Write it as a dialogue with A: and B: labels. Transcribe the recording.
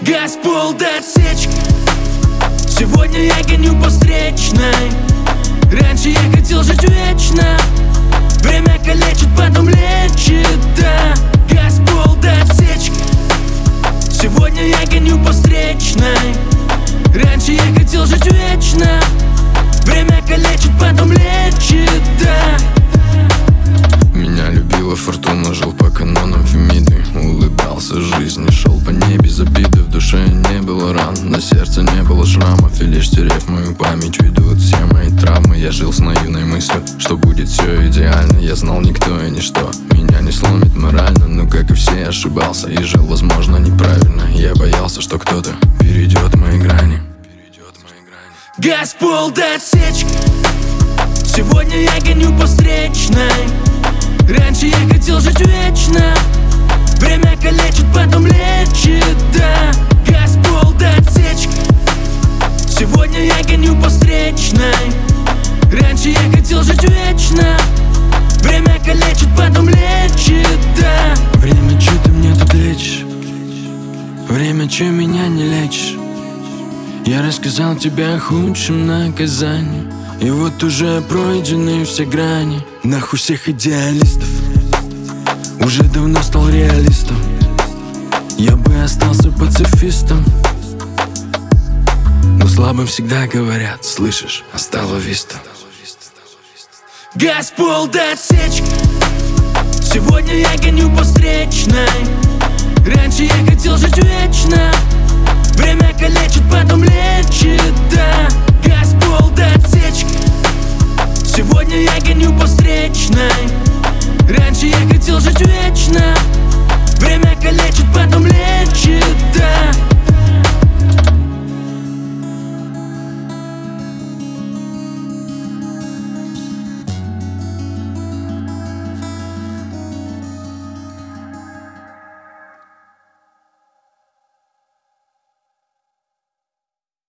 A: Газ, пол до отсечки. Сегодня я гоню по встречной. Раньше я хотел жить вечно. Время калечит, потом лечит, да. Газ, пол до отсечки. Сегодня я гоню по встречной. Раньше я хотел жить вечно. Время калечит, потом лечит, да.
B: Меня любила фортуна, жил по канонам Фемиды. Улыбался жизни, шел по ней без обиды. В душе не было ран, на сердце не было шрамов. И лишь стерев мою память, уйдут все мои травмы. Я жил с наивной мыслью, что будет все идеально. Я знал, никто и ничто меня не сломит морально. Но как и все, ошибался и жил, возможно, неправильно. Я боялся, что кто-то перейдет мои грани.
A: Газ, пол до отсечки. Сегодня я гоню по встречной. Раньше я хотел жить вечно. Время калечит, потом лечит, да. Газ, пол до отсечки. Сегодня я гоню по встречной. Раньше я хотел жить вечно. Время калечит, потом лечит, да.
C: Время, че ты мне тут лечишь? Время, че меня не лечишь? Я рассказал тебе о худшем наказании. И вот уже пройдены все грани. Нахуй всех идеалистов. Уже давно стал реалистом. Я бы остался пацифистом. Но слабым всегда говорят, слышишь, остало виста.
A: Газ, пол до отсечки. Сегодня я гоню по встречной. Раньше я хотел жить вечно. Время калечит, потом лечит, да. Газ, пол до отсечки. Сегодня я гоню по встречной. Раньше я хотел жить вечно.